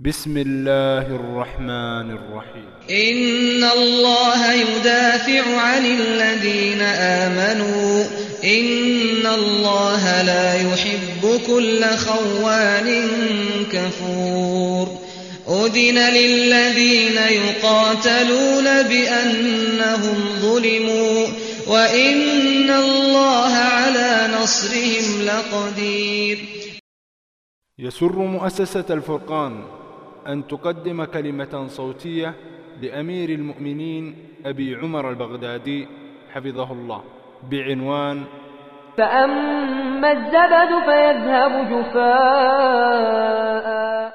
بسم الله الرحمن الرحيم. إن الله يدافع عن الذين آمنوا إن الله لا يحب كل خوان كفور أذن للذين يقاتلون بأنهم ظلموا وإن الله على نصرهم لقدير. يسر مؤسسة الفرقان أن تقدم كلمة صوتية لأمير المؤمنين أبي عمر البغدادي حفظه الله بعنوان: فأما الزبد فيذهب جفاء.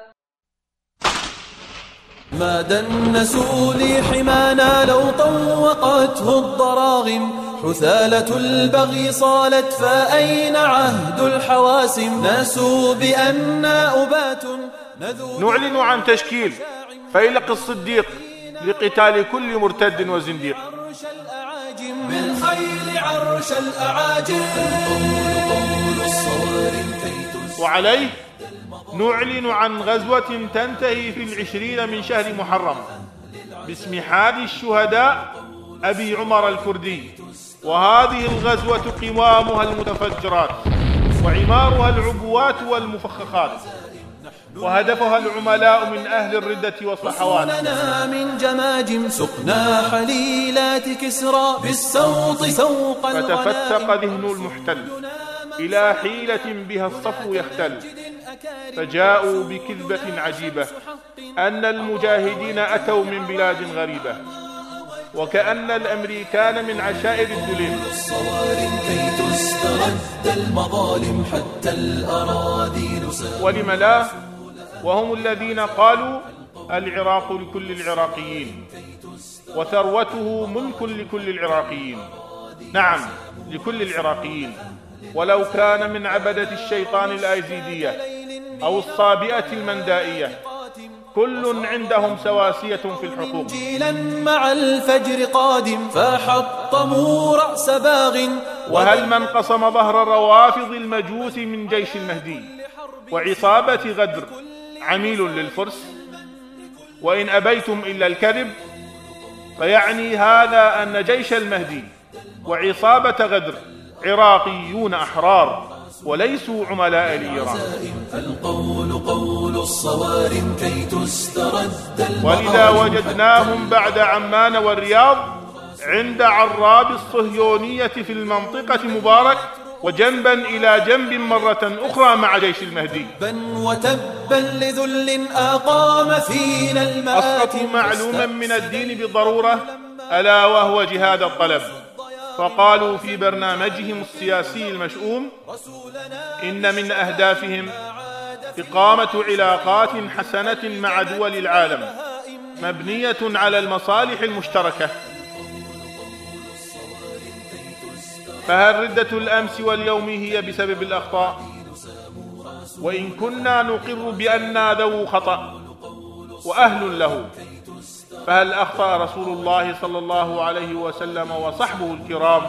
ما دنسوا لي حمانا لو طوقته الضراغم، حثالة البغي صالت فأين عهد الحواسم، ناسوا بأننا أبات نعلن عن تشكيل فيلق الصديق لقتال كل مرتد وزنديق. بالخيل عرش الأعاجم، وعليه نعلن عن غزوة تنتهي في 20 من شهر محرم باسم حادي الشهداء أبي عمر الكردي. وهذه الغزوة قوامها المتفجرات وعمارها العبوات والمفخخات، وهدفها العملاء من أهل الردة والصحوات. من جماجم سقنا حليلات كسرى بالسوط سوق فتفتق ذهن المحتل إلى حيلة بها الصفو يختل، فجاءوا بكذبة عجيبة أن المجاهدين أتوا من بلاد غريبة، وكأن الأمريكان من عشائر الدليل. ولم لا، وهم الذين قالوا العراق لكل العراقيين وثروته ملك لكل العراقيين. نعم، لكل العراقيين، ولو كان من عبدة الشيطان الآيزيدية أو الصابئة المندائية، كل عندهم سواسية في الحقوق. جيلا مع الفجر قادم فحطموا رأس باغ، وهل من قصم ظهر روافض المجوس من جيش المهدي وعصابة غدر عميل للفرس؟ وإن أبيتم إلا الكذب فيعني هذا أن جيش المهدي وعصابة غدر عراقيون أحرار وليسوا عملاء لإيران. القول قول الصوارم كي تسترد، ولذا وجدناهم بعد عمان والرياض عند عراب الصهيونية في المنطقة مبارك، وجنبا إلى جنب مرة أخرى مع جيش المهدي. وتبا لذل أقام فينا المآتم، أسقطوا معلوما من الدين بالضرورة ألا وهو جهاد الطلب، فقالوا في برنامجهم السياسي المشؤوم إن من أهدافهم إقامة علاقات حسنة مع دول العالم مبنية على المصالح المشتركة. فهل ردة الأمس واليوم هي بسبب الأخطاء؟ وإن كنا نقر بأننا ذو خطأ وأهل له، فهل أخطأ رسول الله صلى الله عليه وسلم وصحبه الكرام؟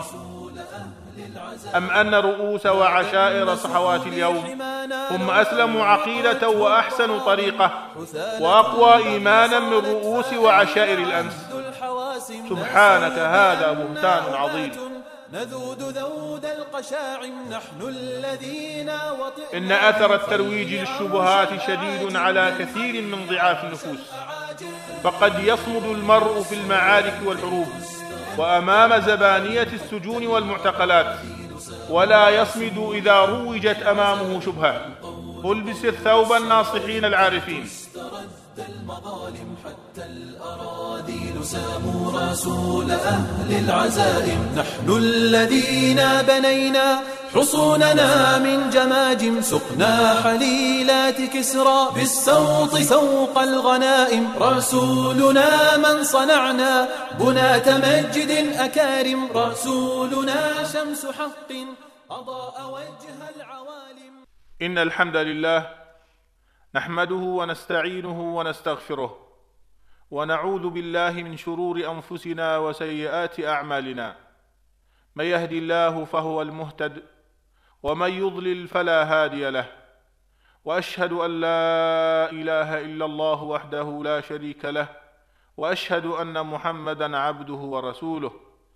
أم أن رؤوس وعشائر صحوات اليوم هم أسلم عقيدة وأحسن طريقة وأقوى إيمانا من رؤوس وعشائر الأمس؟ سبحانك، هذا بهتان عظيم. نذود ذود القشاعم نحن الذين إن أثر الترويج للشبهات شديد على كثير من ضعاف النفوس، فقد يصمد المرء في المعارك والحروب وأمام زبانية السجون والمعتقلات، ولا يصمد إذا روجت أمامه شبهة. البس الثوب الناصحين العارفين. المظالم حتى الأراذيل ساموا رسول أهل العزائم، نحن الذين بنينا حصوننا من جماجم، سقنا حليلات كسرى بالسوط سوق الغنائم، رسولنا من صنعنا بناة مجد أكارم، رسولنا شمس حق أضاء وجه العوالم. إن الحمد لله نحمده ونستعينه ونستغفره، ونعوذ بالله من شرور أنفسنا وسيئات أعمالنا. من يهدي الله فهو المهتد، ومن يضلل فلا هادي له، وأشهد أن لا إله إلا الله وحده لا شريك له، وأشهد أن محمدا عبده ورسوله.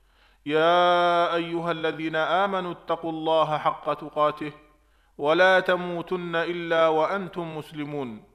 يا أيها الذين آمنوا اتقوا الله حق تقاته ولا تموتن إلا وأنتم مسلمون.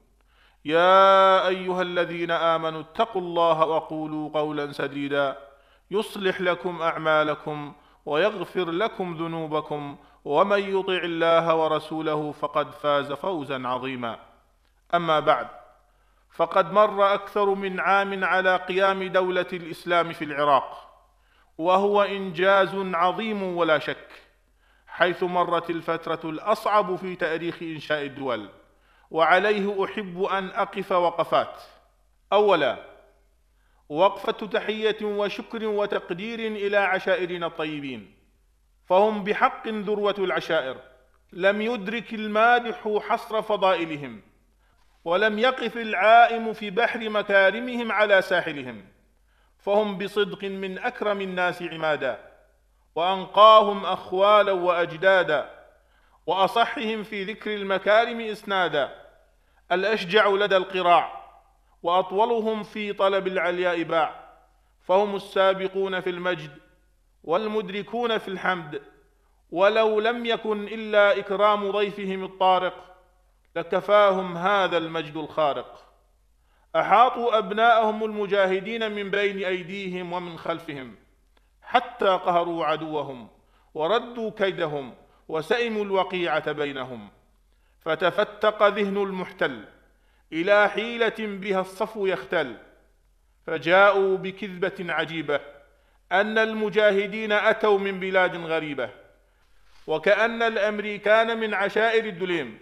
يا أيها الذين آمنوا اتقوا الله وقولوا قولا سديدا يصلح لكم أعمالكم ويغفر لكم ذنوبكم، ومن يطع الله ورسوله فقد فاز فوزا عظيما. أما بعد، فقد مر أكثر من عام على قيام دولة الإسلام في العراق، وهو إنجاز عظيم ولا شك، حيث مرت الفترة الأصعب في تاريخ إنشاء الدول، وعليه أحب أن أقف وقفات. أولا، وقفة تحية وشكر وتقدير إلى عشائرنا الطيبين، فهم بحق ذروة العشائر، لم يدرك المادح حصر فضائلهم، ولم يقف العائم في بحر مكارمهم على ساحلهم، فهم بصدق من أكرم الناس عمادا، وأنقاهم أخوالا وأجدادا، وأصحهم في ذكر المكارم إسنادا، الأشجع لدى القراع، وأطولهم في طلب العلياء باع، فهم السابقون في المجد والمدركون في الحمد، ولو لم يكن إلا إكرام ضيفهم الطارق لكفاهم هذا المجد الخارق. أحاطوا أبناءهم المجاهدين من بين أيديهم ومن خلفهم، حتى قهروا عدوهم وردوا كيدهم وسئموا الوقيعة بينهم، فتفتق ذهن المحتل إلى حيلة بها الصفو يختل، فجاءوا بكذبة عجيبة أن المجاهدين أتوا من بلاد غريبة، وكأن الأمريكان من عشائر الدليم.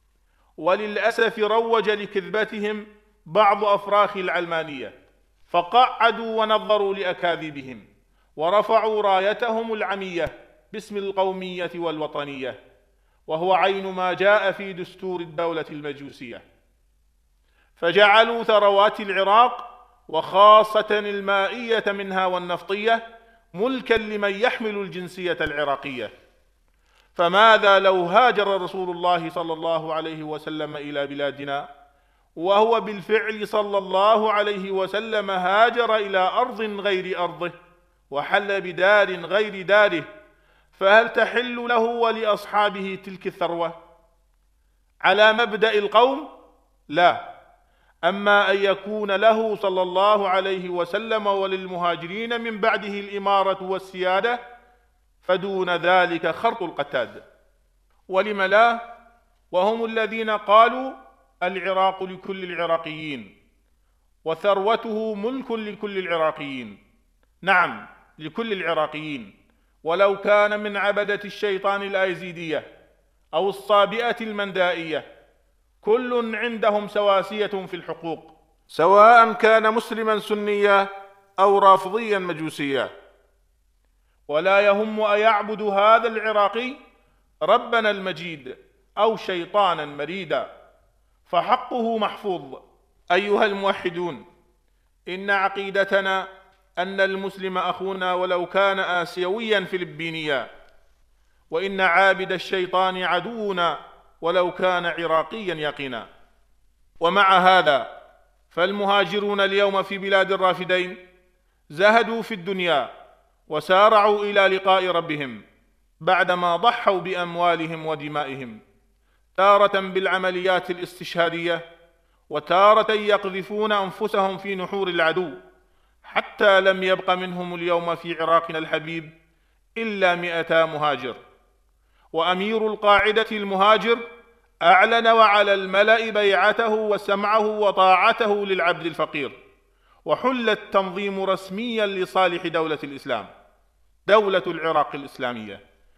وللأسف روج لكذبتهم بعض أفراخ العلمانية، فقعدوا ونظروا لأكاذيبهم، ورفعوا رايتهم العمية باسم القومية والوطنية، وهو عين ما جاء في دستور الدولة المجوسية، فجعلوا ثروات العراق وخاصة المائية منها والنفطية ملكا لمن يحمل الجنسية العراقية. فماذا لو هاجر رسول الله صلى الله عليه وسلم إلى بلادنا، وهو بالفعل صلى الله عليه وسلم هاجر إلى أرض غير أرضه وحل بدار غير داره، فهل تحل له ولأصحابه تلك الثروة؟ على مبدأ القوم؟ لا. أما أن يكون له صلى الله عليه وسلم وللمهاجرين من بعده الإمارة والسيادة، فدون ذلك خرط القتاد. ولم لا؟ وهم الذين قالوا العراق لكل العراقيين، وثروته ملك لكل العراقيين. نعم، لكل العراقيين، ولو كان من عبدة الشيطان الآيزيدية أو الصابئة المندائية، كل عندهم سواسية في الحقوق، سواء كان مسلما سنيا أو رافضيا مجوسيا. ولا يهم أيعبد هذا العراقي ربنا المجيد أو شيطانا مريدا، فحقه محفوظ. أيها الموحدون، إن عقيدتنا أن المسلم أخونا ولو كان آسيويا فلبينيا، وإن عابد الشيطان عدونا ولو كان عراقيا يقينا. ومع هذا فالمهاجرون اليوم في بلاد الرافدين زهدوا في الدنيا وسارعوا إلى لقاء ربهم بعدما ضحوا بأموالهم ودمائهم، تارة بالعمليات الاستشهادية، وتارة يقذفون أنفسهم في نحور العدو، حتى لم يبق منهم اليوم في عراقنا الحبيب إلا 200 مهاجر. وأمير القاعدة المهاجر أعلن وعلى الملأ بيعته وسمعه وطاعته للعبد الفقير، وحل التنظيم رسميا لصالح دولة الإسلام، دولة العراق الإسلامية،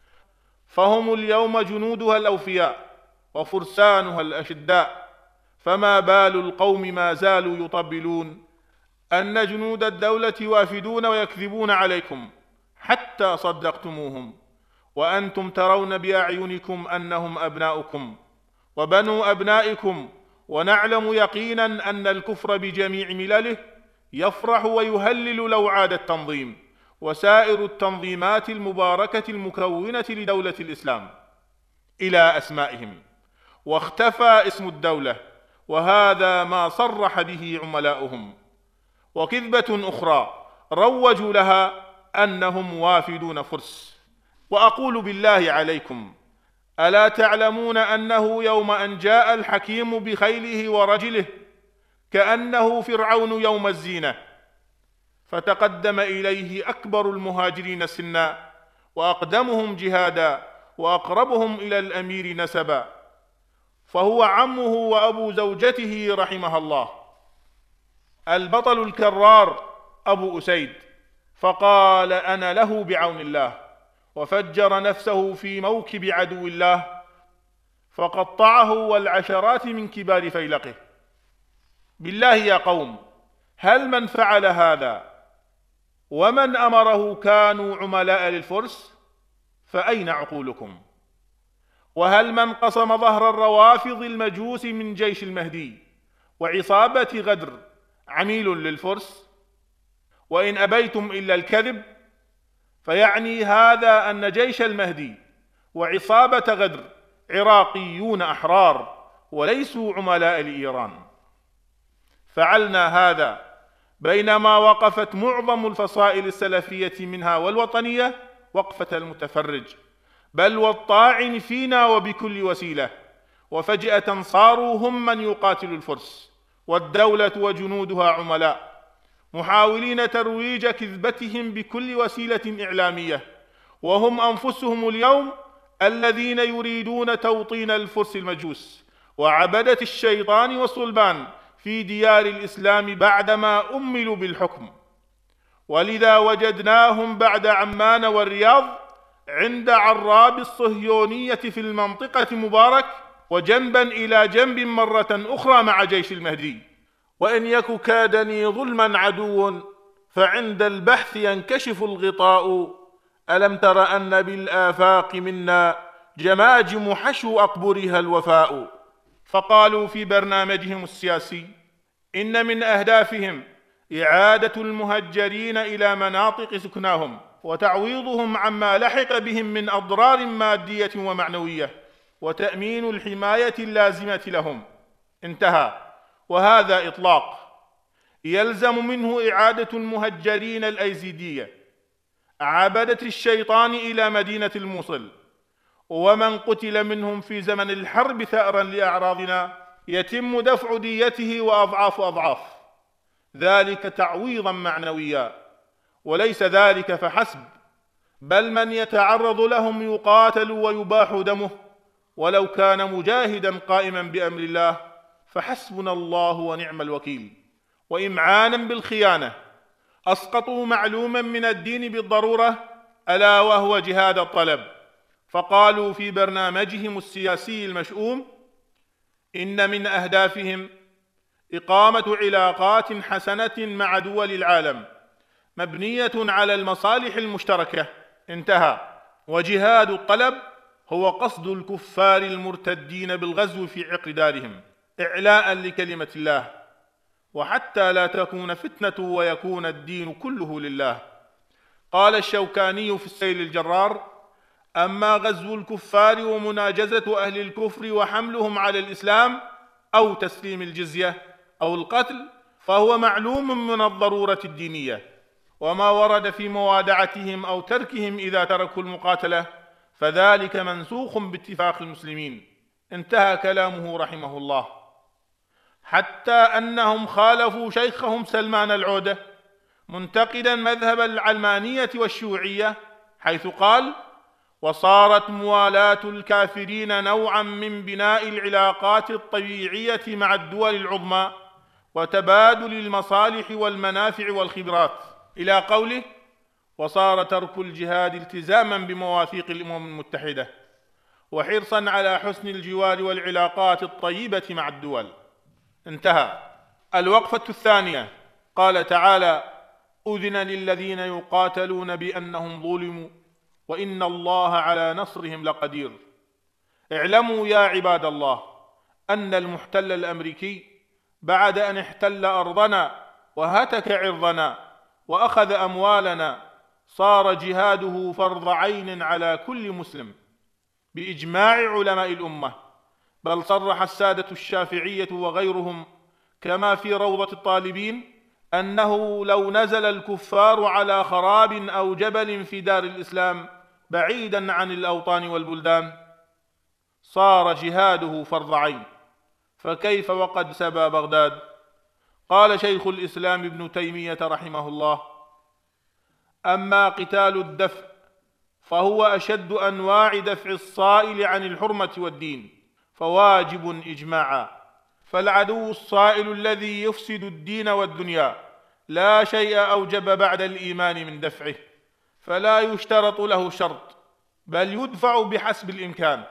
فهم اليوم جنودها الأوفياء وفرسانها الأشداء. فما بال القوم ما زالوا يطبلون أن جنود الدولة وافدون ويكذبون عليكم حتى صدقتموهم، وأنتم ترون بأعينكم أنهم أبناؤكم وبنو أبنائكم، ونعلم يقينا أن الكفر بجميع ملله يفرح ويهلل لو عاد التنظيم وسائر التنظيمات المباركة المكونة لدولة الإسلام إلى أسمائهم، واختفى اسم الدولة، وهذا ما صرح به عملاؤهم. وكذبة أخرى روجوا لها أنهم وافدون فرس. وأقول بالله عليكم، ألا تعلمون أنه يوم أن جاء الحكيم بخيله ورجله كأنه فرعون يوم الزينة، فتقدم إليه أكبر المهاجرين سنا وأقدمهم جهادا وأقربهم إلى الأمير نسبا، فهو عمه وأبو زوجته رحمها الله، البطل الكرار أبو أسيد، فقال أنا له بعون الله، وفجر نفسه في موكب عدو الله فقطعه والعشرات من كبار فيلقه. بالله يا قوم، هل من فعل هذا ومن أمره كانوا عملاء للفرس؟ فأين عقولكم؟ وهل من قصم ظهر الروافض المجوس من جيش المهدي وعصابة غدر عميل للفرس؟ وإن أبيتم إلا الكذب فيعني هذا أن جيش المهدي وعصابة غدر عراقيون أحرار وليسوا عملاء لإيران. فعلنا هذا بينما وقفت معظم الفصائل السلفية منها والوطنية وقفة المتفرج، بل والطاعن فينا وبكل وسيلة، وفجأة صاروا هم من يقاتل الفرس والدولة وجنودها عملاء، محاولين ترويج كذبتهم بكل وسيلة إعلامية، وهم أنفسهم اليوم الذين يريدون توطين الفرس المجوس وعبدة الشيطان والصلبان في ديار الإسلام بعدما أملوا بالحكم. ولذا وجدناهم بعد عمان والرياض عند عراب الصهيونية في المنطقة مبارك، وجنبا إلى جنب مرة أخرى مع جيش المهدي. وإن يك كادني ظلما عدو فعند البحث ينكشف الغطاء، ألم تر أن بالآفاق منا جماجم حشو أقبرها الوفاء. فقالوا في برنامجهم السياسي إن من أهدافهم إعادة المهجرين إلى مناطق سكناهم وتعويضهم عما لحق بهم من أضرار مادية ومعنوية، وتأمين الحماية اللازمة لهم. انتهى. وهذا إطلاق يلزم منه إعادة المهجرين الأيزيدية عبدة الشيطان إلى مدينة الموصل، ومن قتل منهم في زمن الحرب ثأرا لأعراضنا يتم دفع ديته وأضعاف أضعاف ذلك تعويضا معنويا. وليس ذلك فحسب، بل من يتعرض لهم يقاتل ويباح دمه ولو كان مجاهدا قائما بأمر الله، فحسبنا الله ونعم الوكيل. وإمعانا بالخيانة أسقطوا معلوما من الدين بالضرورة، ألا وهو جهاد الطلب. فقالوا في برنامجهم السياسي المشؤوم إن من أهدافهم إقامة علاقات حسنة مع دول العالم مبنية على المصالح المشتركة. انتهى. وجهاد الطلب هو قصد الكفار المرتدين بالغزو في عقر دارهم إعلاء لكلمة الله، وحتى لا تكون فتنة ويكون الدين كله لله. قال الشوكاني في السيل الجرار: أما غزو الكفار ومناجزة أهل الكفر وحملهم على الإسلام أو تسليم الجزية أو القتل فهو معلوم من الضرورة الدينية، وما ورد في موادعتهم أو تركهم إذا تركوا المقاتلة فذلك منسوخ باتفاق المسلمين. انتهى كلامه رحمه الله. حتى أنهم خالفوا شيخهم سلمان العودة منتقدا مذهب العلمانية والشيوعية، حيث قال: وصارت موالاة الكافرين نوعا من بناء العلاقات الطبيعية مع الدول العظمى وتبادل المصالح والمنافع والخبرات، إلى قوله: وصار ترك الجهاد التزاما بمواثيق الأمم المتحدة وحرصا على حسن الجوار والعلاقات الطيبة مع الدول. انتهى. الوقفة الثانية، قال تعالى: أذن للذين يقاتلون بأنهم ظلموا وإن الله على نصرهم لقدير. اعلموا يا عباد الله أن المحتل الأمريكي بعد أن احتل أرضنا وهتك عرضنا وأخذ أموالنا صار جهاده فرض عين على كل مسلم بإجماع علماء الأمة، بل صرح السادة الشافعية وغيرهم كما في روضة الطالبين أنه لو نزل الكفار على خراب أو جبل في دار الإسلام بعيدا عن الأوطان والبلدان صار جهاده فرض عين، فكيف وقد سبى بغداد؟ قال شيخ الإسلام ابن تيمية رحمه الله: أما قتال الدفع فهو أشد أنواع دفع الصائل عن الحرمة والدين، فواجب إجماعا، فالعدو الصائل الذي يفسد الدين والدنيا لا شيء أوجب بعد الإيمان من دفعه، فلا يشترط له شرط، بل يدفع بحسب الإمكان.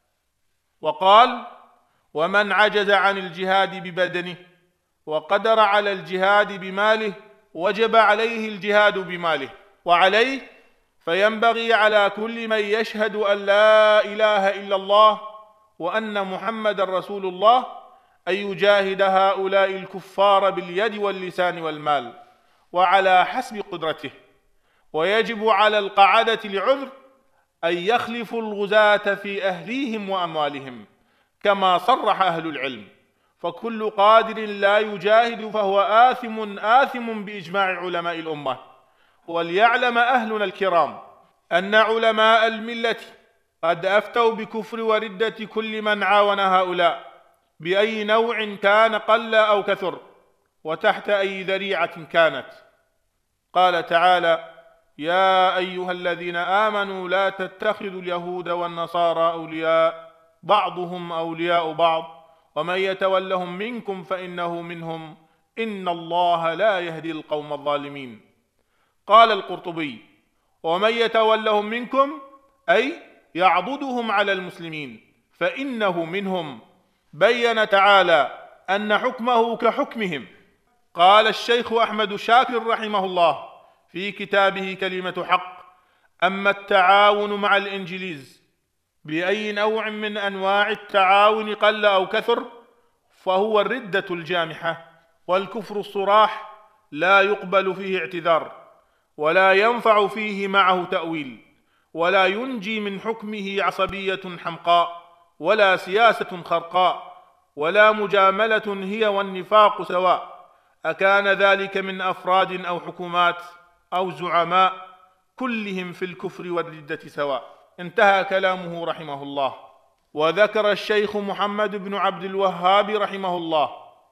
وقال: ومن عجز عن الجهاد ببدنه وقدر على الجهاد بماله وجب عليه الجهاد بماله، وعليه فينبغي على كل من يشهد أن لا إله إلا الله وأن محمد رسول الله أن يجاهد هؤلاء الكفار باليد واللسان والمال وعلى حسب قدرته، ويجب على القعدة لعذر أن يخلفوا الغزاة في أهليهم وأموالهم، كما صرح أهل العلم، فكل قادر لا يجاهد فهو آثم بإجماع علماء الأمة. وليعلم أهلنا الكرام أن علماء الملة قد أفتوا بكفر وردة كل من عاون هؤلاء بأي نوع كان قل أو كثر وتحت أي ذريعة كانت. قال تعالى: يا أيها الذين آمنوا لا تتخذوا اليهود والنصارى أولياء بعضهم أولياء بعض ومن يتولهم منكم فإنه منهم إن الله لا يهدي القوم الظالمين. قال القرطبي: ومن يتولهم منكم أي يعضدهم على المسلمين فإنه منهم. بين تعالى أن حكمه كحكمهم. قال الشيخ أحمد شاكر رحمه الله في كتابه كلمة حق: أما التعاون مع الإنجليز بأي نوع من أنواع التعاون قل أو كثر فهو الردة الجامحة والكفر الصراح، لا يقبل فيه اعتذار ولا ينفع فيه معه تأويل، ولا ينجي من حكمه عصبية حمقاء ولا سياسة خرقاء ولا مجاملة هي والنفاق سواء، أكان ذلك من أفراد أو حكومات أو زعماء، كلهم في الكفر والردة سواء. انتهى كلامه رحمه الله. وذكر الشيخ محمد بن عبد الوهاب رحمه الله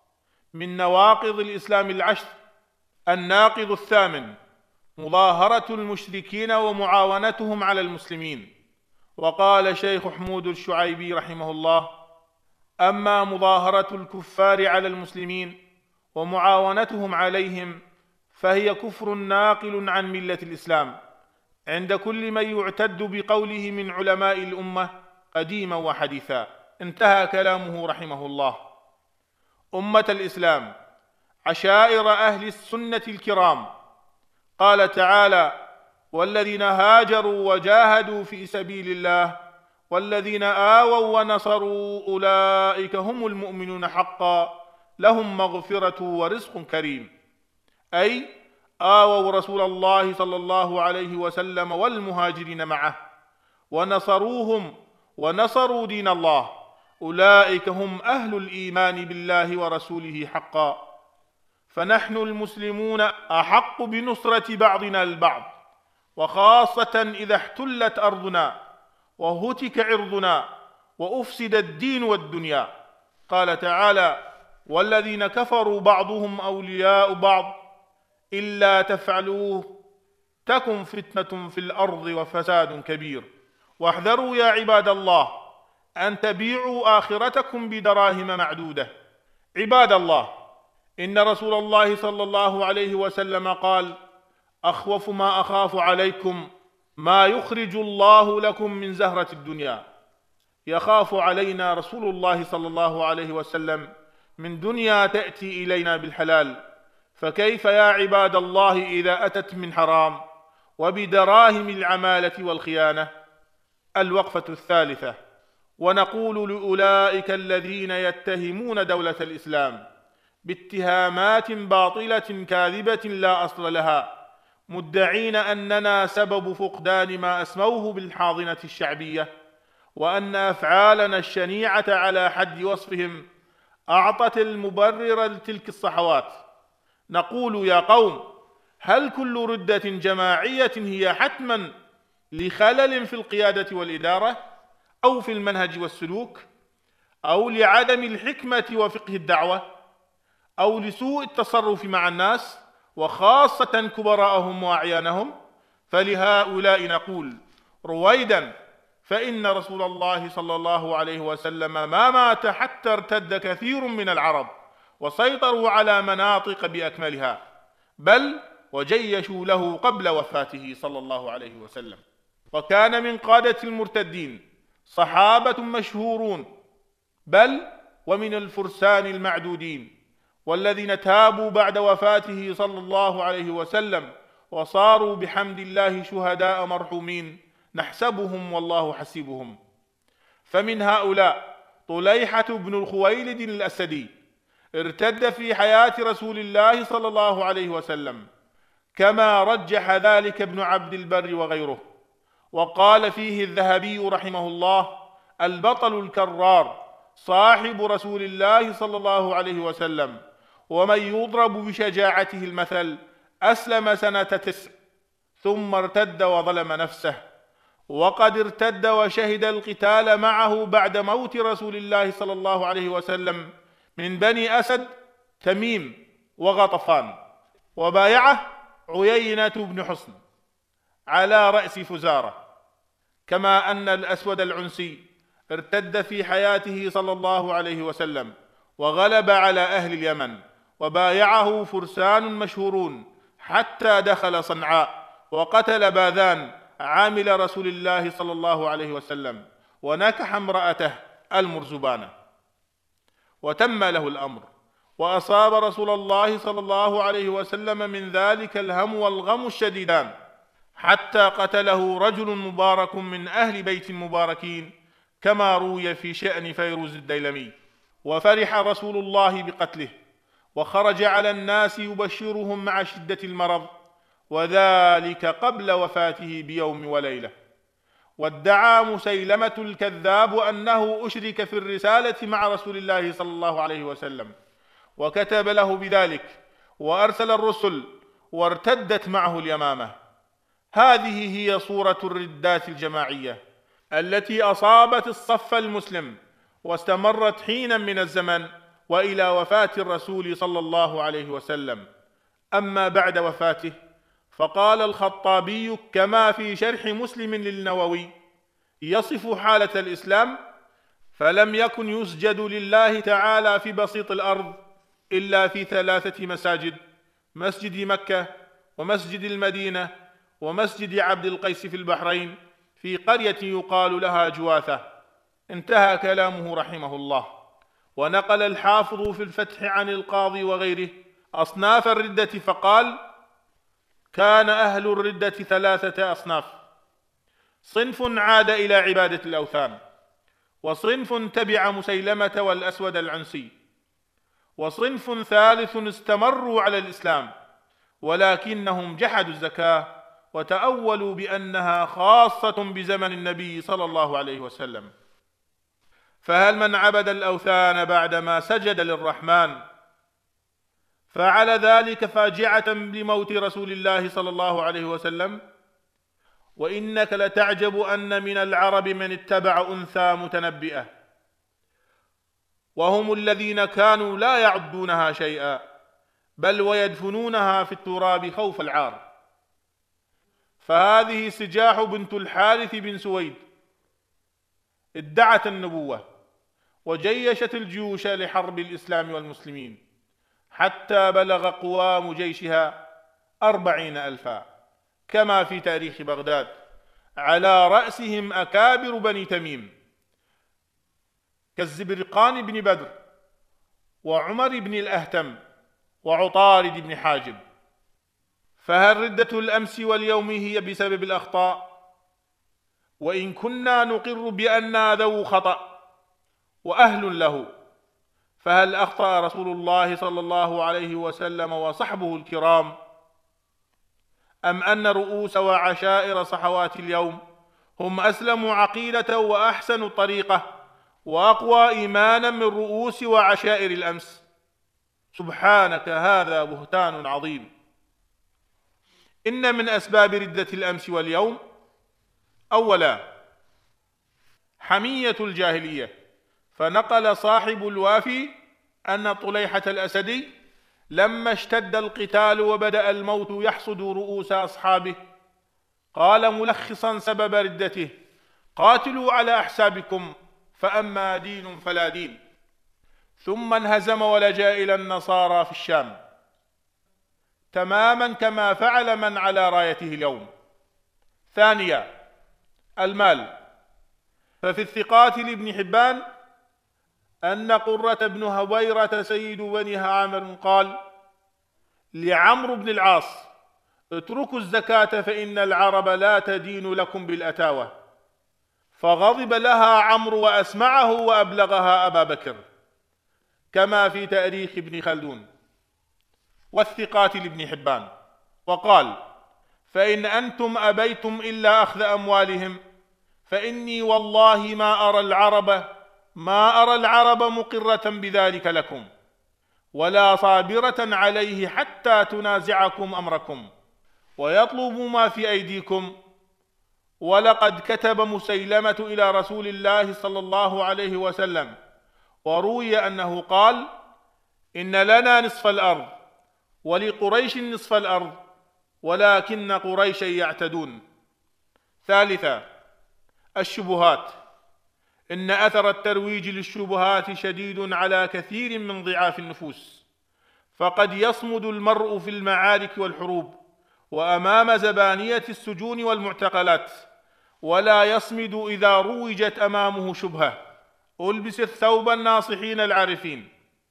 من نواقض الإسلام العشر: الناقض الثامن مظاهرة المشركين ومعاونتهم على المسلمين. وقال شيخ حمود الشعيبي رحمه الله: أما مظاهرة الكفار على المسلمين ومعاونتهم عليهم فهي كفر ناقل عن ملة الإسلام عند كل من يعتد بقوله من علماء الأمة قديما وحديثا. انتهى كلامه رحمه الله. أمة الإسلام، عشائر أهل السنة الكرام، قال تعالى: والذين هاجروا وجاهدوا في سبيل الله والذين آووا ونصروا أولئك هم المؤمنون حقا لهم مغفرة ورزق كريم. أي آووا رسول الله صلى الله عليه وسلم والمهاجرين معه ونصروهم ونصروا دين الله، أولئك هم أهل الإيمان بالله ورسوله حقا. فنحن المسلمون أحق بنصرة بعضنا البعض، وخاصة إذا احتلت أرضنا وهتك عرضنا وأفسد الدين والدنيا. قال تعالى: والذين كفروا بعضهم أولياء بعض إلا تفعلوه تكن فتنة في الأرض وفساد كبير. واحذروا يا عباد الله أن تبيعوا آخرتكم بدراهم معدودة. عباد الله، إن رسول الله صلى الله عليه وسلم قال: أخوف ما أخاف عليكم ما يخرج الله لكم من زهرة الدنيا. يخاف علينا رسول الله صلى الله عليه وسلم من دنيا تأتي إلينا بالحلال، فكيف يا عباد الله إذا أتت من حرام وبدراهم العمالة والخيانة؟ الوقفة الثالثة: ونقول لأولئك الذين يتهمون دولة الإسلام باتهامات باطلة كاذبة لا أصل لها، مدعين أننا سبب فقدان ما أسموه بالحاضنة الشعبية، وأن أفعالنا الشنيعة على حد وصفهم أعطت المبرر لتلك الصحوات. نقول يا قوم: هل كل ردة جماعية هي حتما لخلل في القيادة والإدارة، أو في المنهج والسلوك، أو لعدم الحكمة وفقه الدعوة، أو لسوء التصرف مع الناس وخاصة كبراءهم وأعيانهم؟ فلهؤلاء نقول رويدا: فإن رسول الله صلى الله عليه وسلم ما مات حتى ارتد كثير من العرب وسيطروا على مناطق بأكملها، بل وجيشوا له قبل وفاته صلى الله عليه وسلم. وكان من قادة المرتدين صحابة مشهورون، بل ومن الفرسان المعدودين، والذين تابوا بعد وفاته صلى الله عليه وسلم وصاروا بحمد الله شهداء مرحومين نحسبهم والله حسيبهم. فمن هؤلاء طليحة بن الخويلد الأسدي، ارتد في حياة رسول الله صلى الله عليه وسلم، كما رجح ذلك ابن عبد البر وغيره. وقال فيه الذهبي رحمه الله: البطل الكرار صاحب رسول الله صلى الله عليه وسلم، ومن يضرب بشجاعته المثل أسلم سنة 9 ثم ارتد وظلم نفسه. وقد ارتد وشهد القتال معه بعد موت رسول الله صلى الله عليه وسلم من بني أسد، تميم وغطفان، وبايعه عيينة بن حصن على رأس فزارة. كما أن الأسود العنسي ارتد في حياته صلى الله عليه وسلم وغلب على أهل اليمن، وبايعه فرسان مشهورون حتى دخل صنعاء وقتل باذان عامل رسول الله صلى الله عليه وسلم، ونكح امرأته المرزبانة، وتم له الأمر. وأصاب رسول الله صلى الله عليه وسلم من ذلك الهم والغم الشديدان، حتى قتله رجل مبارك من أهل بيت مباركين، كما روي في شأن فيروز الديلمي. وفرح رسول الله بقتله، وخرج على الناس يبشرهم مع شدة المرض، وذلك قبل وفاته بيوم وليلة. وادعى مسيلمة الكذاب أنه أشرك في الرسالة مع رسول الله صلى الله عليه وسلم، وكتب له بذلك وأرسل الرسل، وارتدت معه اليمامة. هذه هي صورة الردات الجماعية التي أصابت الصف المسلم، واستمرت حينا من الزمن وإلى وفاة الرسول صلى الله عليه وسلم. أما بعد وفاته فقال الخطابي كما في شرح مسلم للنووي يصف حالة الإسلام: فلم يكن يسجد لله تعالى في بسيط الأرض إلا في 3 مساجد: مسجد مكة، ومسجد المدينة، ومسجد عبد القيس في البحرين، في قرية يقال لها جواثة. انتهى كلامه رحمه الله. ونقل الحافظ في الفتح عن القاضي وغيره أصناف الردة فقال: كان أهل الردة 3 أصناف: صنف عاد إلى عبادة الأوثان، وصنف تبع مسيلمة والأسود العنسي، وصنف ثالث استمروا على الإسلام ولكنهم جحدوا الزكاة وتأولوا بأنها خاصة بزمن النبي صلى الله عليه وسلم. فهل من عبد الأوثان بعدما سجد للرحمن فعل ذلك فاجعة بموت رسول الله صلى الله عليه وسلم؟ وإنك لتعجب أن من العرب من اتبع أنثى متنبئة، وهم الذين كانوا لا يعدونها شيئا، بل ويدفنونها في التراب خوف العار. فهذه سجاح بنت الحارث بن سويد ادعت النبوة وجيشت الجيوش لحرب الإسلام والمسلمين، حتى بلغ قوام جيشها 40,000 كما في تاريخ بغداد، على رأسهم أكابر بني تميم كالزبرقان بن بدر، وعمر بن الأهتم، وعطارد بن حاجب. فهل ردة الأمس واليوم هي بسبب الأخطاء؟ وإن كنا نقر بأننا ذو خطأ وأهل له، فهل أخطأ رسول الله صلى الله عليه وسلم وصحبه الكرام؟ أم أن رؤوس وعشائر صحوات اليوم هم أسلم عقيدة وأحسن طريقة وأقوى إيمانا من رؤوس وعشائر الأمس. سبحانك، هذا بهتان عظيم. إن من أسباب ردة الأمس واليوم: أولا، حمية الجاهلية، فنقل صاحب الوافي أن طليحة الأسدي لما اشتد القتال وبدأ الموت يحصد رؤوس أصحابه قال ملخصا سبب ردته: قاتلوا على أحسابكم، فأما دين فلا دين. ثم انهزم ولجأ إلى النصارى في الشام، تماما كما فعل من على رايته اليوم. ثانيا، المال، ففي الثقات لابن حبان أن قرة بن هويرة سيد بني عامر قال لعمرو بن العاص: اتركوا الزكاة فإن العرب لا تدين لكم بالأتاوة. فغضب لها عمرو وأسمعه وأبلغها أبا بكر، كما في تاريخ ابن خلدون. والثقات لابن حبان وقال: فإن أنتم أبيتم إلا أخذ أموالهم فإني والله ما أرى العرب مقرة بذلك لكم، ولا صابرة عليه حتى تنازعكم أمركم ويطلب ما في أيديكم. ولقد كتب مسيلمة إلى رسول الله صلى الله عليه وسلم، وروي أنه قال: إن لنا نصف الأرض ولقريش نصف الأرض، ولكن قريشا يعتدون. ثالثا، الشبهات، إن أثر الترويج للشبهات شديد على كثير من ضعاف النفوس، فقد يصمد المرء في المعارك والحروب وأمام زبانية السجون والمعتقلات، ولا يصمد إذا روجت أمامه شبهة. ألبس الثوب الناصحين العارفين.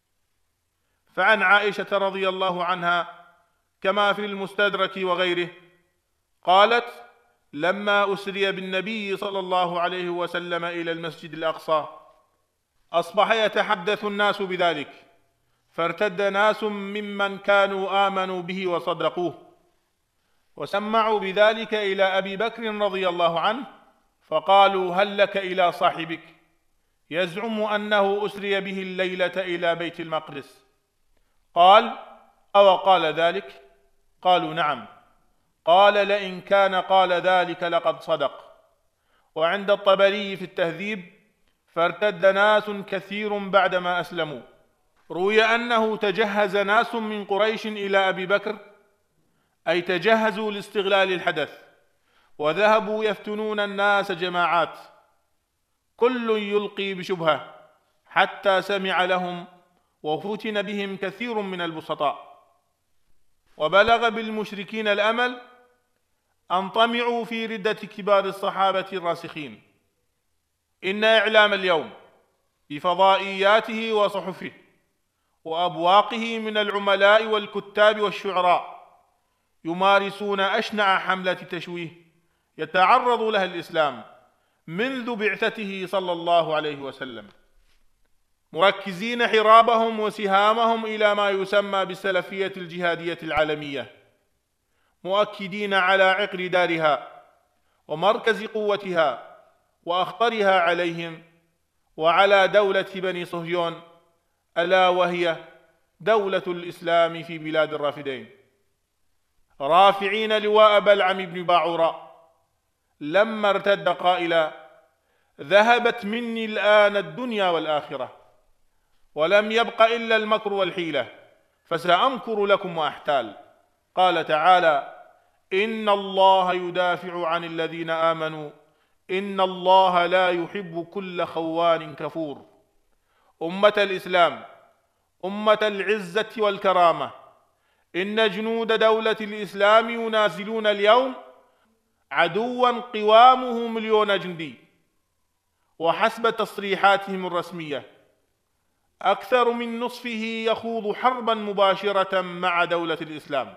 فعن عائشة رضي الله عنها كما في المستدرك وغيره قالت: لما أسري بالنبي صلى الله عليه وسلم إلى المسجد الأقصى أصبح يتحدث الناس بذلك، فارتد ناس ممن كانوا آمنوا به وصدقوه، وسمعوا بذلك إلى أبي بكر رضي الله عنه، فقالوا: هل لك إلى صاحبك يزعم أنه أسري به الليلة إلى بيت المقدس؟ قال: أو قال ذلك؟ قالوا: نعم. قال: لئن كان قال ذلك لقد صدق. وعند الطبري في التهذيب: فارتد ناس كثير بعدما أسلموا. روي أنه تجهز ناس من قريش إلى أبي بكر، أي تجهزوا لاستغلال الحدث، وذهبوا يفتنون الناس جماعات، كل يلقي بشبهة، حتى سمع لهم وفتن بهم كثير من البسطاء. وبلغ بالمشركين الأمل أن طمعوا في ردة كبار الصحابة الراسخين. إن إعلام اليوم بفضائياته وصحفه وأبواقه من العملاء والكتاب والشعراء يمارسون أشنع حملة تشويه يتعرض لها الإسلام منذ بعثته صلى الله عليه وسلم، مركزين حرابهم وسهامهم إلى ما يسمى بالسلفية الجهادية العالمية، مؤكدين على عقر دارها ومركز قوتها وأخطرها عليهم وعلى دولة بني صهيون، ألا وهي دولة الإسلام في بلاد الرافدين، رافعين لواء بلعم بن باعوراء لما ارتد قائلا: ذهبت مني الآن الدنيا والآخرة، ولم يبق إلا المكر والحيلة، فسأمكر لكم وأحتال. قال تعالى: إن الله يدافع عن الذين آمنوا إن الله لا يحب كل خوان كفور. أمة الإسلام، أمة العزة والكرامة، إن جنود دولة الإسلام ينازلون اليوم عدوا قوامه 1,000,000 جندي، وحسب تصريحاتهم الرسمية أكثر من نصفه يخوض حربا مباشرة مع دولة الإسلام.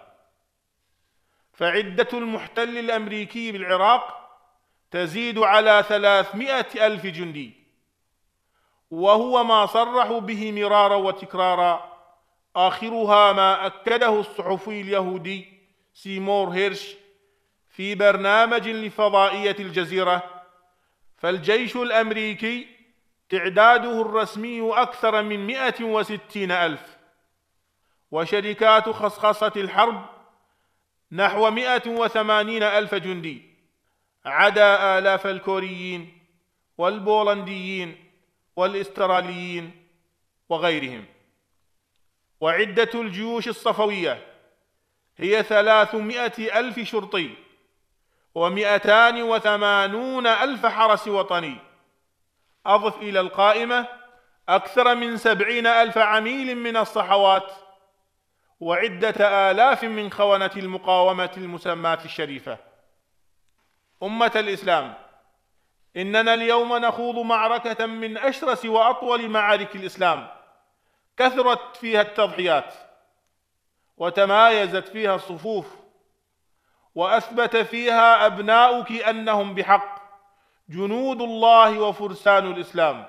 فعدة المحتل الأمريكي بالعراق تزيد على 300,000 جندي، وهو ما صرحوا به مرارا وتكرارا، آخرها ما أكده الصحفي اليهودي سيمور هيرش في برنامج لفضائية الجزيرة فالجيش الأمريكي تعداده الرسمي أكثر من 160,000، وشركات خصخصة الحرب نحو 180,000 جندي، عدا آلاف الكوريين والبولنديين والإستراليين وغيرهم. وعدة الجيوش الصفوية هي 300,000 شرطي و280,000 حرس وطني. أضف إلى القائمة أكثر من 70,000 عميل من الصحوات، وعدة آلاف من خونة المقاومة المسماة الشريفة. أمة الإسلام، إننا اليوم نخوض معركة من أشرس وأطول معارك الإسلام، كثرت فيها التضحيات، وتمايزت فيها الصفوف، وأثبت فيها أبناؤك أنهم بحق جنود الله وفرسان الإسلام.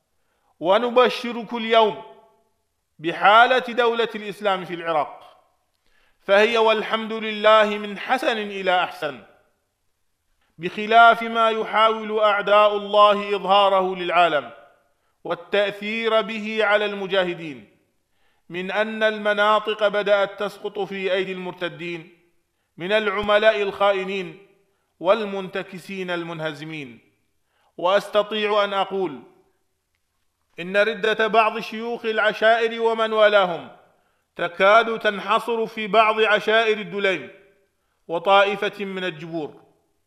ونبشرك اليوم بحالة دولة الإسلام في العراق، فهي والحمد لله من حسن إلى أحسن، بخلاف ما يحاول أعداء الله إظهاره للعالم والتأثير به على المجاهدين، من أن المناطق بدأت تسقط في أيدي المرتدين من العملاء الخائنين والمنتكسين المنهزمين. وأستطيع أن أقول إن ردة بعض شيوخ العشائر ومن والاهم تكاد تنحصر في بعض عشائر الدليم وطائفة من الجبور.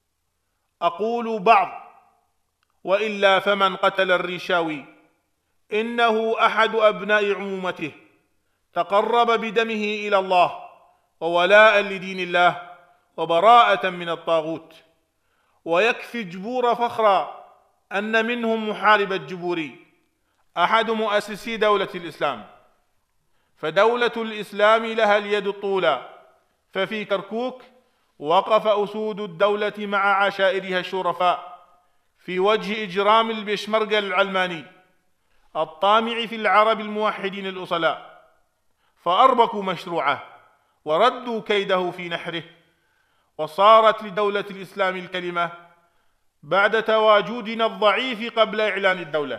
أقول بعض، وإلا فمن قتل الريشاوي إنه أحد أبناء عمومته، تقرب بدمه إلى الله وولاء لدين الله وبراءة من الطاغوت. ويكفي جبور فخرا أن منهم محارب الجبوري أحد مؤسسي دولة الإسلام، فدولة الإسلام لها اليد الطولى. ففي كركوك وقف أسود الدولة مع عشائرها الشرفاء في وجه إجرام البشمركة العلماني الطامع في العرب الموحدين الأصلاء، فأربكوا مشروعه وردوا كيده في نحره، وصارت لدولة الإسلام الكلمة بعد تواجدنا الضعيف قبل إعلان الدولة.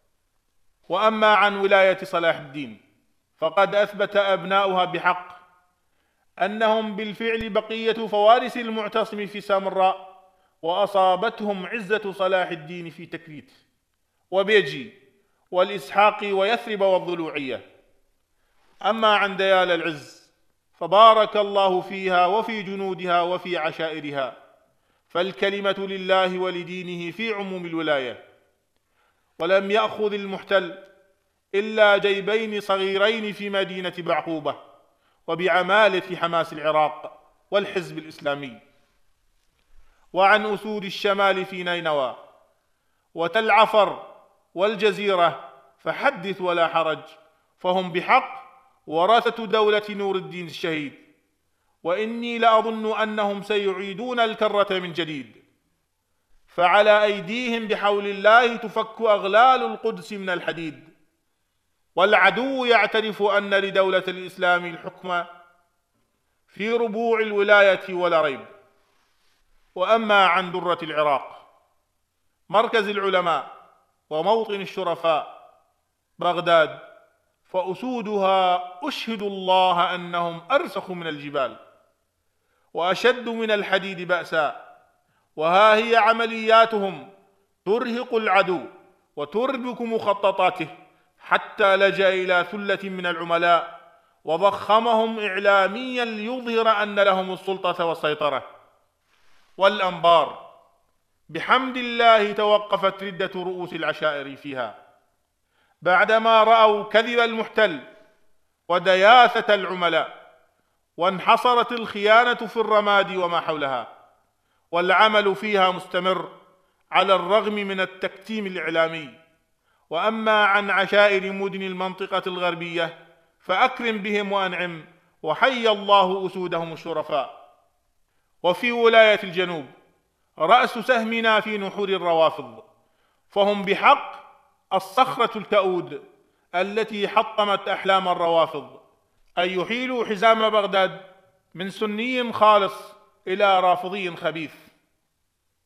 وأما عن ولاية صلاح الدين، فقد أثبت أبناؤها بحق أنهم بالفعل بقية فوارس المعتصم في سامراء، وأصابتهم عزة صلاح الدين في تكريت وبيجي والإسحاق ويثرب والضلوعية. أما عن ديال العز فبارك الله فيها وفي جنودها وفي عشائرها، فالكلمة لله ولدينه في عموم الولاية. ولم يأخذ المحتل إلا جيبين صغيرين في مدينة بعقوبة وبعمالة حماس العراق والحزب الإسلامي. وعن أسود الشمال في نينوى وتل عفر والجزيرة فحدث ولا حرج، فهم بحق ورثة دولة نور الدين الشهيد، وإني لأظن أنهم سيعيدون الكرة من جديد، فعلى أيديهم بحول الله تفك أغلال القدس من الحديد، والعدو يعترف أن لدولة الإسلام الحكم في ربوع الولاية ولا ريب. وأما عن درة العراق مركز العلماء وموطن الشرفاء بغداد، فأسودها أشهد الله أنهم أرسخ من الجبال وأشد من الحديد بأسا، وها هي عملياتهم ترهق العدو وتربك مخططاته، حتى لجأ إلى ثلة من العملاء وضخمهم إعلاميا ليظهر أن لهم السلطة والسيطرة. والأنبار بحمد الله توقفت ردة رؤوس العشائر فيها بعدما رأوا كذب المحتل ودياثة العملاء، وانحصرت الخيانة في الرماد وما حولها، والعمل فيها مستمر على الرغم من التكتيم الإعلامي. وأما عن عشائر مدن المنطقة الغربية فأكرم بهم وأنعم، وحي الله أسودهم الشرفاء. وفي ولاية الجنوب رأس سهمنا في نحور الروافض، فهم بحق الصخرة الكؤود التي حطمت أحلام الروافض أن يحيلوا حزام بغداد من سني خالص إلى رافضي خبيث.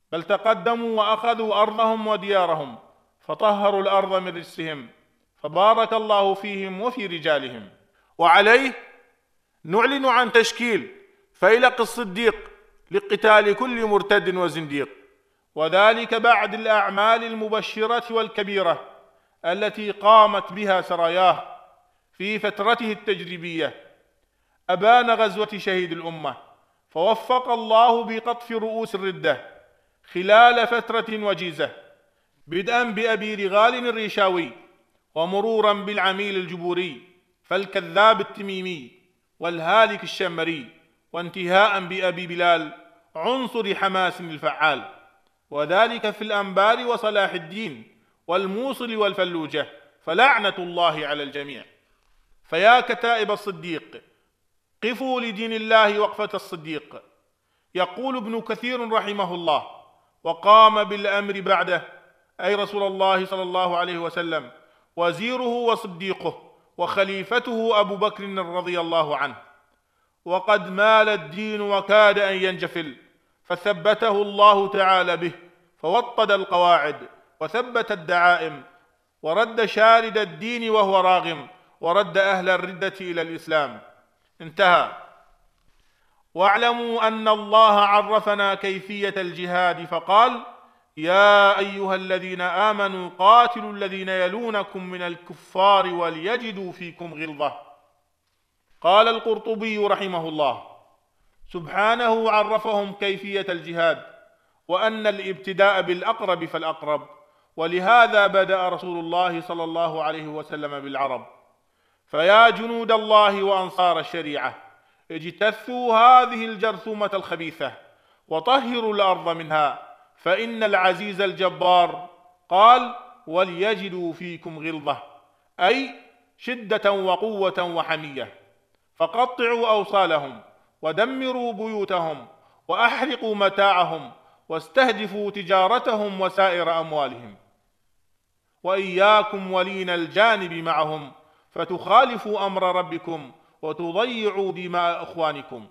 بل تقدموا وأخذوا أرضهم وديارهم، فطهروا الأرض من رجسهم، فبارك الله فيهم وفي رجالهم. وعليه نعلن عن تشكيل فيلق الصديق لقتال كل مرتد وزنديق، وذلك بعد الأعمال المبشرة والكبيرة التي قامت بها سراياه في فترته التجريبية. أبان غزوة شهيد الأمة، فوفق الله بقطف رؤوس الردة خلال فترة وجيزة، بدءا بأبي رغال الريشاوي، ومرورا بالعميل الجبوري فالكذاب التميمي والهالك الشمري، وانتهاء بأبي بلال عنصر حماس الفعال، وذلك في الأنبار وصلاح الدين والموصل والفلوجة، فلعنة الله على الجميع. فيا كتائب الصديق، قفوا لدين الله وقفة الصديق. يقول ابن كثير رحمه الله: وقام بالأمر بعده، أي رسول الله صلى الله عليه وسلم، وزيره وصديقه وخليفته أبو بكر رضي الله عنه، وقد مال الدين وكاد أن ينجفل، فثبته الله تعالى به، فوطد القواعد وثبت الدعائم، ورد شارد الدين وهو راغم، ورد أهل الردة إلى الإسلام. انتهى. واعلموا أن الله عرفنا كيفية الجهاد فقال: يا أيها الذين آمنوا قاتلوا الذين يلونكم من الكفار وليجدوا فيكم غلظة. قال القرطبي رحمه الله: سبحانه عرفهم كيفية الجهاد، وأن الابتداء بالأقرب فالأقرب، ولهذا بدأ رسول الله صلى الله عليه وسلم بالعرب. فيا جنود الله وأنصار الشريعة، اجتثوا هذه الجرثومة الخبيثة وطهروا الأرض منها، فإن العزيز الجبار قال: وليجدوا فيكم غلظة، أي شدة وقوة وحمية، فقطعوا أوصالهم ودمروا بيوتهم وأحرقوا متاعهم واستهدفوا تجارتهم وسائر أموالهم. وإياكم ولين الجانب معهم، فتخالفوا أمر ربكم وتضيعوا دماء أخوانكم.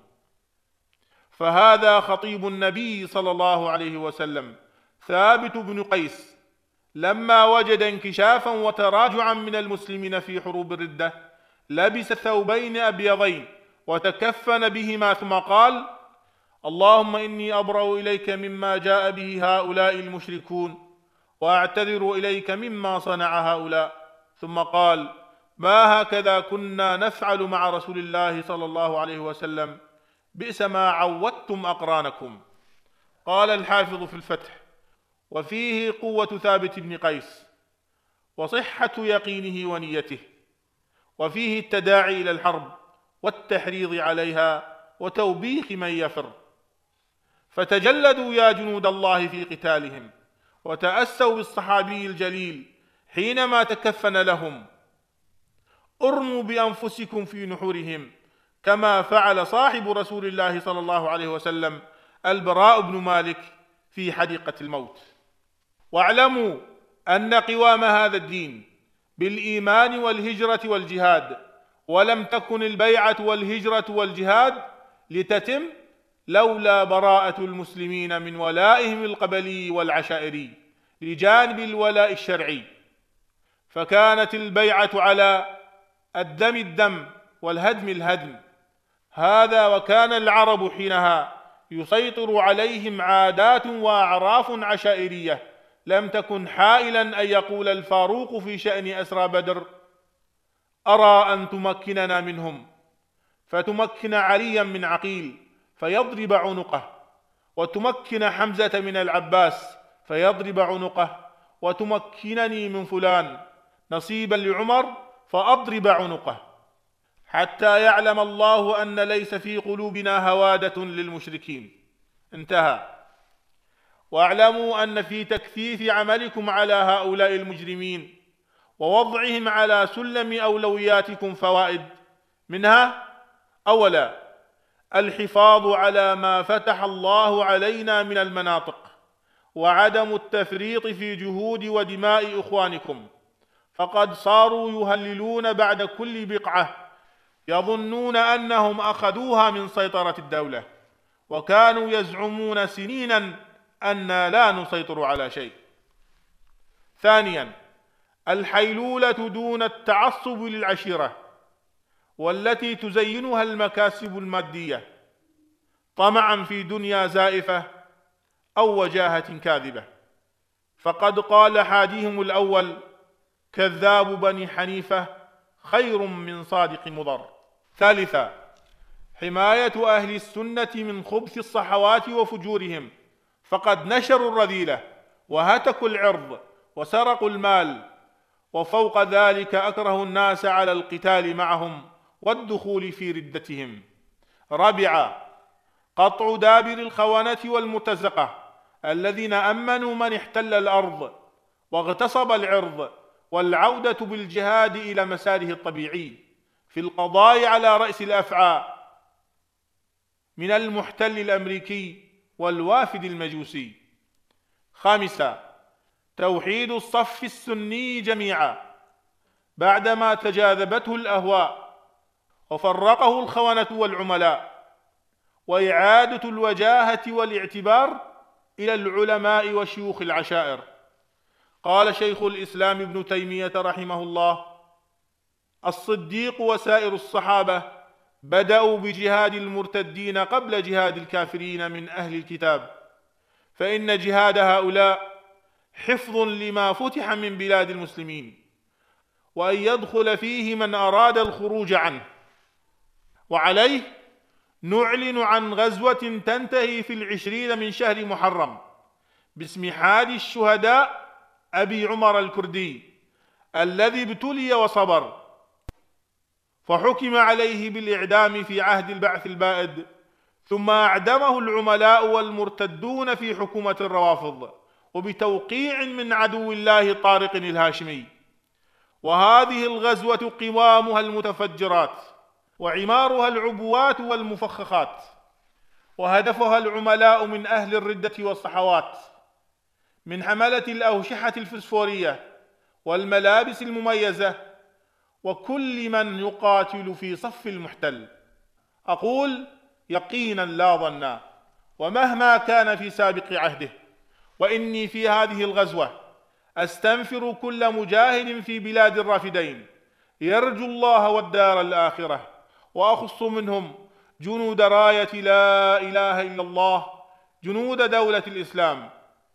فهذا خطيب النبي صلى الله عليه وسلم ثابت بن قيس، لما وجد انكشافا وتراجعا من المسلمين في حروب الردة، لبس ثوبين أبيضين وتكفن بهما، ثم قال: اللهم إني أبرأ إليك مما جاء به هؤلاء المشركون، وأعتذر إليك مما صنع هؤلاء. ثم قال: ما هكذا كنا نفعل مع رسول الله صلى الله عليه وسلم، بئس ما عودتم أقرانكم. قال الحافظ في الفتح: وفيه قوة ثابت بن قيس وصحة يقينه ونيته، وفيه التداعي إلى الحرب والتحريض عليها وتوبيخ من يفر. فتجلدوا يا جنود الله في قتالهم، وتأسوا بالصحابي الجليل حينما تكفن لهم. ارموا بأنفسكم في نحورهم، كما فعل صاحب رسول الله صلى الله عليه وسلم البراء بن مالك في حديقة الموت. واعلموا أن قوام هذا الدين بالإيمان والهجرة والجهاد، ولم تكن البيعة والهجرة والجهاد لتتم لولا براءة المسلمين من ولائهم القبلي والعشائري لجانب الولاء الشرعي. فكانت البيعة على الدم الدم والهدم الهدم. هذا وكان العرب حينها يسيطر عليهم عادات وأعراف عشائرية لم تكن حائلا أن يقول الفاروق في شأن أسرى بدر: أرى أن تمكننا منهم، فتمكن عليا من عقيل فيضرب عنقه، وتمكن حمزة من العباس فيضرب عنقه، وتمكنني من فلان نصيبا لعمر فأضرب عنقه، حتى يعلم الله أن ليس في قلوبنا هوادة للمشركين. انتهى. واعلموا أن في تكثيف عملكم على هؤلاء المجرمين ووضعهم على سلم أولوياتكم فوائد، منها: أولا، الحفاظ على ما فتح الله علينا من المناطق، وعدم التفريط في جهود ودماء إخوانكم، فقد صاروا يهللون بعد كل بقعة، يظنون أنهم أخذوها من سيطرة الدولة، وكانوا يزعمون سنينا أن لا نسيطر على شيء. ثانيا، الحيلولة دون التعصب للعشيرة، والتي تزينها المكاسب المادية طمعا في دنيا زائفة أو وجاهة كاذبة. فقد قال حاديهم الأول: كذاب بني حنيفة خير من صادق مضر. ثالثا، حماية أهل السنة من خبث الصحوات وفجورهم، فقد نشروا الرذيلة وهتكوا العرض وسرقوا المال، وفوق ذلك أكرهوا الناس على القتال معهم والدخول في ردتهم. رابعا، قطع دابر الخونة والمرتزقة الذين أمنوا من احتل الأرض واغتصب العرض، والعودة بالجهاد إلى مساره الطبيعي في القضاء على رأس الأفعى من المحتل الأمريكي والوافد المجوسي. خامسا، توحيد الصف السني جميعا بعدما تجاذبته الأهواء وفرقه الخونة والعملاء، وإعادة الوجاهة والاعتبار إلى العلماء وشيوخ العشائر. قال شيخ الإسلام ابن تيمية رحمه الله: الصديق وسائر الصحابة بدأوا بجهاد المرتدين قبل جهاد الكافرين من أهل الكتاب، فإن جهاد هؤلاء حفظ لما فتح من بلاد المسلمين، وأن يدخل فيه من أراد الخروج عنه. وعليه نعلن عن غزوة تنتهي في 20 من شهر محرم باسم حادي الشهداء أبي عمر الكردي الذي ابتلي وصبر، فحكم عليه بالإعدام في عهد البعث البائد، ثم أعدمه العملاء والمرتدون في حكومة الروافض وبتوقيع من عدو الله طارق الهاشمي. وهذه الغزوة قوامها المتفجرات، وعمارها العبوات والمفخخات، وهدفها العملاء من أهل الردة والصحوات، من حملة الأوشحة الفسفورية والملابس المميزة وكل من يقاتل في صف المحتل. أقول يقينا لا ظنا، ومهما كان في سابق عهده. وإني في هذه الغزوة أستنفر كل مجاهد في بلاد الرافدين يرجو الله والدار الآخرة، وأخص منهم جنود راية لا إله إلا الله، جنود دولة الإسلام.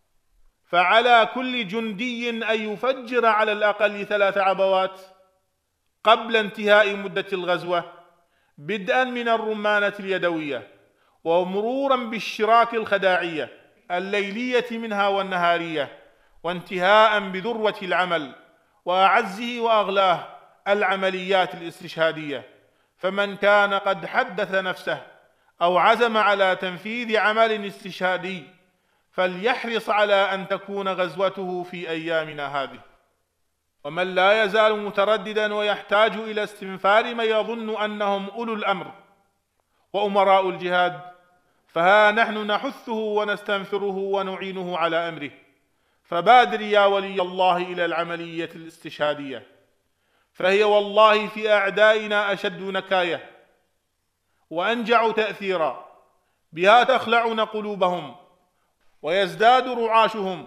فعلى كل جندي أن يفجر على الأقل 3 عبوات قبل انتهاء مدة الغزوة، بدءا من الرمانة اليدوية ومرورا بالشراك الخداعية الليلية منها والنهارية، وانتهاء بذروة العمل وأعزه وأغلاه العمليات الاستشهادية. فمن كان قد حدث نفسه أو عزم على تنفيذ عمل استشهادي فليحرص على أن تكون غزوته في أيامنا هذه. ومن لا يزال مترددا ويحتاج إلى استنفار من يظن أنهم أولو الأمر وأمراء الجهاد، فها نحن نحثه ونستنفره ونعينه على أمره. فبادر يا ولي الله إلى العملية الاستشهادية، فهي والله في أعدائنا أشد نكاية وأنجع تأثيرا، بها تخلعون قلوبهم ويزداد رعاشهم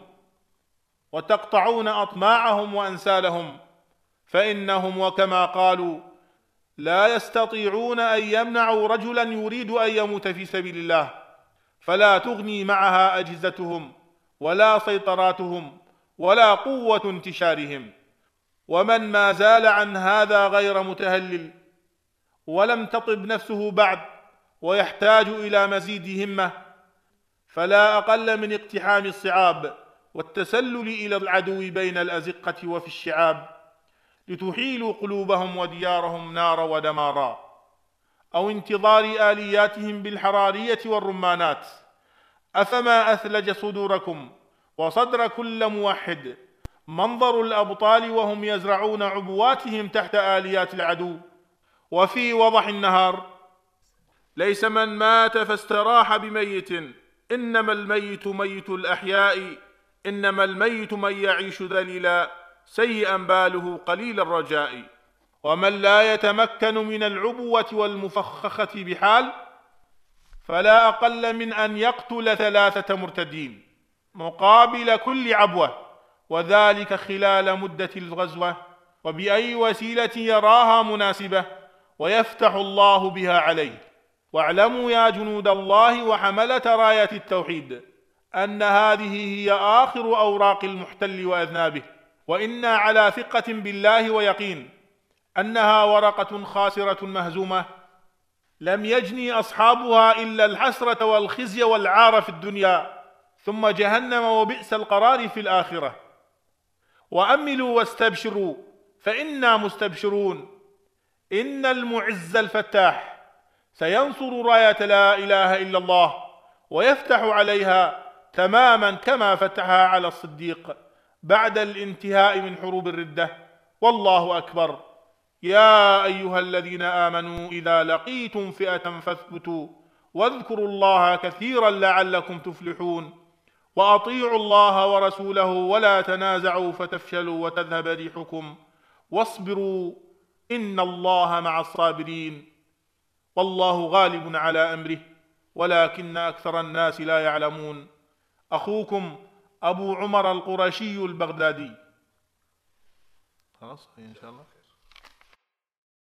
وتقطعون أطماعهم وأنسالهم، فإنهم وكما قالوا لا يستطيعون أن يمنعوا رجلا يريد أن يموت في سبيل الله، فلا تغني معها أجهزتهم ولا سيطراتهم ولا قوة انتشارهم. ومن ما زال عن هذا غير متهلل ولم تطب نفسه بعد ويحتاج إلى مزيد همة، فلا أقل من اقتحام الصعاب والتسلل إلى العدو بين الأزقة وفي الشعاب لتحيلوا قلوبهم وديارهم نارا ودمارا، أو انتظار آلياتهم بالحرارية والرمانات. أفما أثلج صدوركم وصدر كل موحد منظر الأبطال وهم يزرعون عبواتهم تحت آليات العدو وفي وضح النهار. ليس من مات فاستراح بميت، إنما الميت ميت الأحياء، إنما الميت من يعيش ذليلا سيئا باله قليل الرجاء. ومن لا يتمكن من العبوة والمفخخة بحال فلا أقل من أن يقتل 3 مرتدين مقابل كل عبوة، وذلك خلال مدة الغزوة، وبأي وسيلة يراها مناسبة ويفتح الله بها عليه. واعلموا يا جنود الله وحملة راية التوحيد أن هذه هي آخر أوراق المحتل وأذنابه، وإنا على ثقة بالله ويقين أنها ورقة خاسرة مهزومة لم يجني أصحابها إلا الحسرة والخزي والعار في الدنيا، ثم جهنم وبئس القرار في الآخرة. وأملوا واستبشروا فإنا مستبشرون، إن المعز الفتاح سينصر راية لا إله إلا الله ويفتح عليها تماما كما فتحها على الصديق بعد الانتهاء من حروب الردة. والله أكبر. يا أيها الذين آمنوا إذا لقيتم فئة فاثبتوا واذكروا الله كثيرا لعلكم تفلحون، وأطيعوا الله ورسوله ولا تنازعوا فتفشلوا وتذهب ريحكم واصبروا إن الله مع الصابرين، والله غالب على أمره ولكن أكثر الناس لا يعلمون. أخوكم أبو عمر القرشي البغدادي. خلاص إن شاء الله.